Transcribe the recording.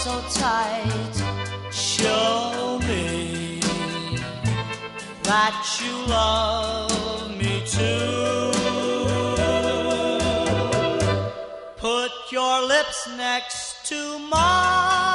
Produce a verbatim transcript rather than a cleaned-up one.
so tight. Show me that you love me too. Put your lips next to mine.